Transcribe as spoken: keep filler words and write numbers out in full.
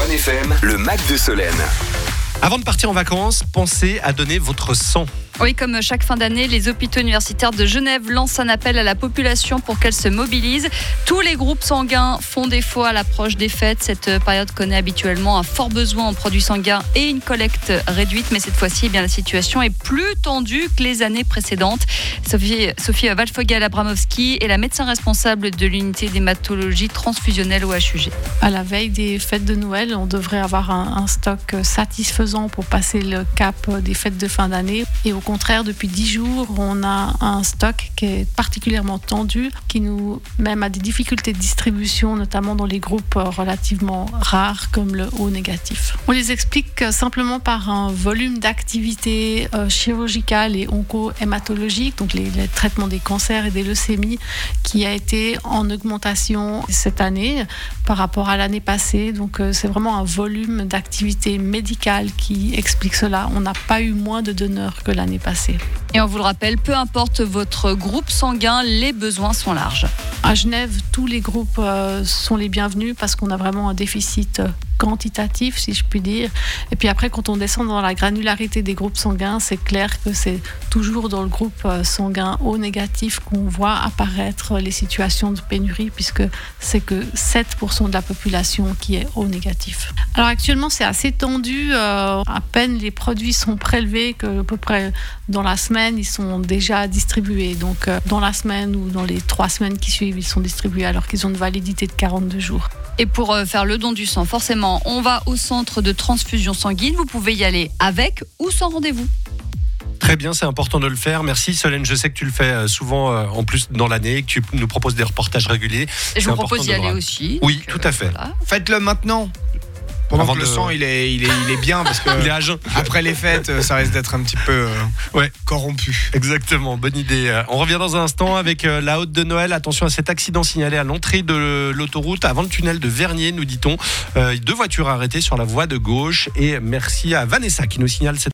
Fun F M, le Mac de Solène. Avant de partir en vacances, pensez à donner votre sang. Oui, comme chaque fin d'année, les hôpitaux universitaires de Genève lancent un appel à la population pour qu'elle se mobilise. Tous les groupes sanguins font défaut à l'approche des fêtes. Cette période connaît habituellement un fort besoin en produits sanguins et une collecte réduite. Mais cette fois-ci, eh bien, la situation est plus tendue que les années précédentes. Sophie, Sophie Walfogel-Abramowski est la médecin responsable de l'unité d'hématologie transfusionnelle au H U G. À la veille des fêtes de Noël, on devrait avoir un, un stock satisfaisant pour passer le cap des fêtes de fin d'année. Et au contraire, depuis dix jours, on a un stock qui est particulièrement tendu, qui nous mène à des difficultés de distribution, notamment dans les groupes relativement rares comme le O négatif. On les explique simplement par un volume d'activité euh, chirurgicale et onco-hématologique, donc les, les traitements des cancers et des leucémies, qui a été en augmentation cette année par rapport à l'année passée. Donc euh, c'est vraiment un volume d'activité médicale qui explique cela. On n'a pas eu moins de donneurs que l'année passée. Et on vous le rappelle, peu importe votre groupe sanguin, les besoins sont larges. À Genève, tous les groupes euh, sont les bienvenus parce qu'on a vraiment un déficit euh, quantitatif, si je puis dire. Et puis après, quand on descend dans la granularité des groupes sanguins, c'est clair que c'est toujours dans le groupe euh, sanguin O négatif qu'on voit apparaître les situations de pénurie, puisque c'est que sept pour cent de la population qui est O négatif. Alors actuellement, c'est assez tendu. Euh, à peine les produits sont prélevés que à peu près dans la semaine, ils sont déjà distribués. Donc euh, dans la semaine ou dans les trois semaines qui suivent, ils sont distribués alors qu'ils ont une validité de quarante-deux jours. Et pour faire le don du sang, forcément, on va au centre de transfusion sanguine. Vous pouvez y aller avec ou sans rendez-vous. Très bien, c'est important de le faire. Merci Solène, je sais que tu le fais souvent en plus dans l'année, que tu nous proposes des reportages réguliers. Et je vous propose d'y aller aussi. Oui, donc, tout à fait. Voilà. Faites-le maintenant. Pendant Avant que le de... sang il est, il, est, il est bien, parce que il est à jeun. Après les fêtes, ça risque d'être un petit peu euh, ouais. corrompu. Exactement, bonne idée. On revient dans un instant avec la haute de Noël. Attention à cet accident signalé à l'entrée de l'autoroute, avant le tunnel de Vernier, nous dit-on. Euh, deux voitures arrêtées sur la voie de gauche. Et merci à Vanessa qui nous signale cette